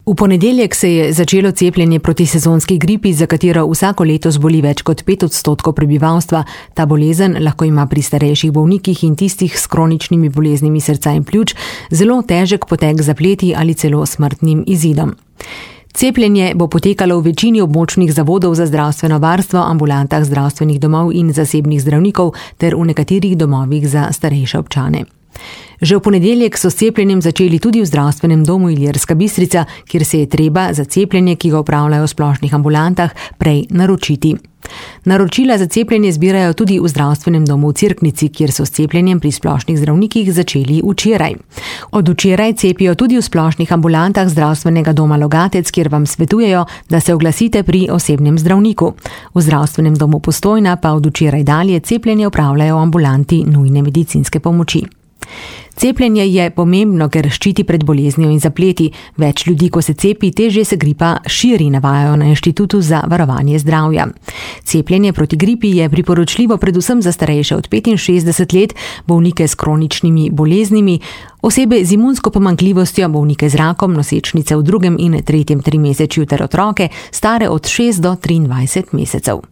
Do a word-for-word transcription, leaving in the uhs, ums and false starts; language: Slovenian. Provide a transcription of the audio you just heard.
V ponedeljek se je začelo cepljenje proti sezonski gripi, za katero vsako leto zboli več kot pet odstotkov prebivalstva. Ta bolezen lahko ima pri starejših bolnikih in tistih s kroničnimi boleznimi srca in pljuč zelo težek potek zapleti ali celo smrtnim izidom. Cepljenje bo potekalo v večini območnih zavodov za zdravstveno varstvo, ambulantah zdravstvenih domov in zasebnih zdravnikov ter v nekaterih domovih za starejše občane. Že v ponedeljek so s cepljenjem začeli tudi v zdravstvenem domu Ilirska Bistrica, kjer se je treba za cepljenje, ki ga opravljajo v splošnih ambulantah, prej naročiti. Naročila za cepljenje zbirajo tudi v zdravstvenem domu v Cerknici, kjer so s cepljenjem pri splošnih zdravnikih začeli včeraj. Od včeraj cepijo tudi v splošnih ambulantah zdravstvenega doma Logatec, kjer vam svetujejo, da se oglasite pri osebnem zdravniku. V zdravstvenem domu Postojna pa od včeraj dalje cepljenje opravljajo v ambulanti nujne medicinske pomoči. Cepljenje je pomembno, ker ščiti pred boleznijo in zapleti. Več ljudi, ko se cepi, težje se gripa širi, navajajo na Inštitutu za varovanje zdravja. Cepljenje proti gripi je priporočljivo predvsem za starejše od petinšestdeset let, bolnike s kroničnimi boleznimi, osebe z imunsko pomanjkljivostjo, bolnike z rakom, nosečnice v drugem in tretjem trimesečju ter otroke, stare od šest do triindvajset mesecev.